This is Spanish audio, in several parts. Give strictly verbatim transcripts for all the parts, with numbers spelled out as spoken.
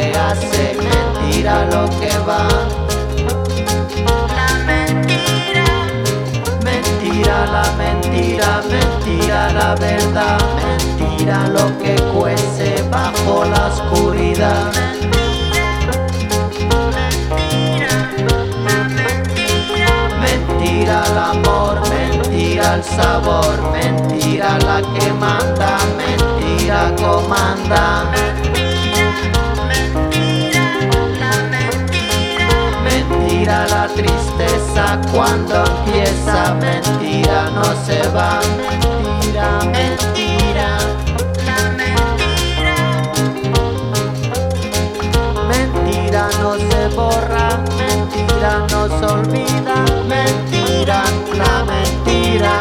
que hace, mentira lo que va. La mentira, mentira la mentira, mentira la verdad, mentira lo que cuece bajo la oscuridad. Mentira el amor, mentira el sabor, mentira la que manda, mentira comanda. Mentira la tristeza cuando empieza, mentira no se va. Mentira, mentira, la mentira. Mentira no se borra, mentira no se olvida, mentira, la mentira.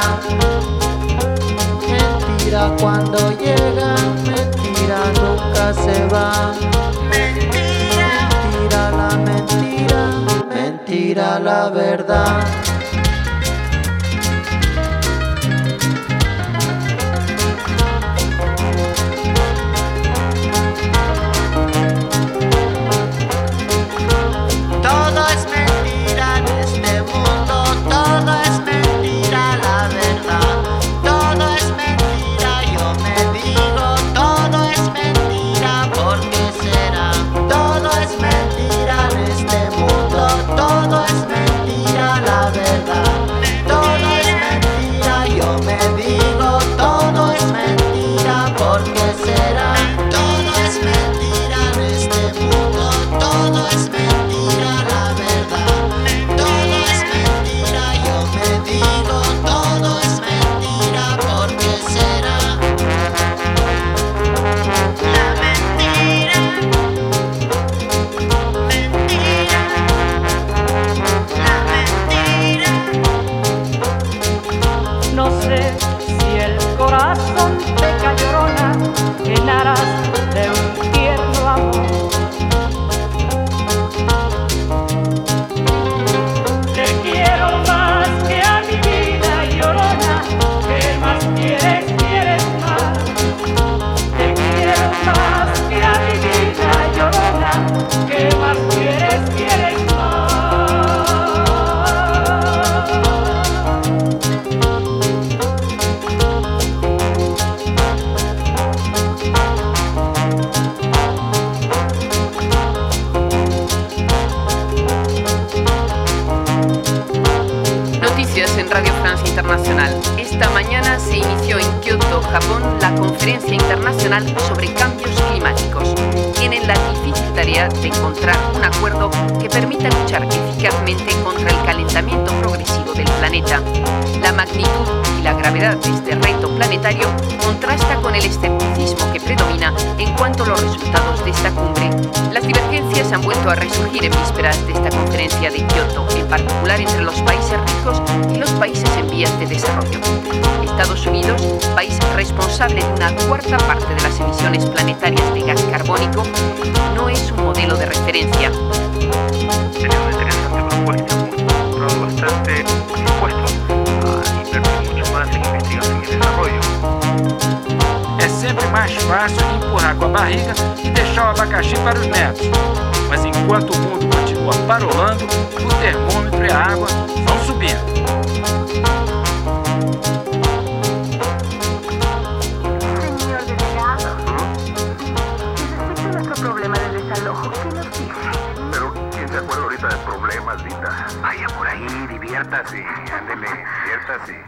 Mentira cuando llega, mentira nunca se va. Mentira, mentira la mentira, mentira la verdad. Todo es mentira en este mundo, todo es mentira la verdad. Todo es mentira, yo me digo, todo es mentira, ¿por qué será? Todo es mentira en este mundo, todo es mentira la verdad. Todo es mentira, yo me digo, todo es mentira, ¿por qué será? Todo es mentira en este mundo, todo es mentira la verdad. Todo es mentira, yo me digo, todo es mentira, ¿por qué será? La mentira, mentira, la mentira. No sé si el corazón peca llorona en aras de un tierno amor. Te quiero más que a mi vida llorona, ¿qué más quieres, quieres más? Te quiero más que a mi vida llorona, ¿qué más quieres, quieres más? Noticias en Radio Francia Internacional. Esta mañana se inició en Kioto, Japón, la Conferencia Internacional sobre Cambios Climáticos. Tienen la difícil tarea de encontrar un acuerdo que permita luchar eficazmente contra el calentamiento progresivo del planeta. La magnitud y la gravedad de este reto planetario contrasta con el escepticismo que predomina en cuanto a los resultados de esta cumbre. Las divergencias han vuelto a resurgir en vísperas de esta conferencia de Kioto, en particular entre los países ricos y los países en vías de desarrollo. Estados Unidos, país responsable de una cuarta parte de las emisiones planetarias de gas carbónico, no es un modelo de referencia. Sería una interesante propuesta, hemos mostrado bastante dispuestos a invertir mucho más em investigação e desenvolvimento. É sempre mais fácil empurrar com a barriga e deixar o abacaxi para os netos. Mas enquanto o mundo continua parolando, o termômetro e a água vão subindo. Señor delegado, respecto a nuestro problema de desalojo, ¿qué nos dice? Pero, ¿quién se acuerda ahorita de problemas, Linda? Vaya por ahí, diviértase.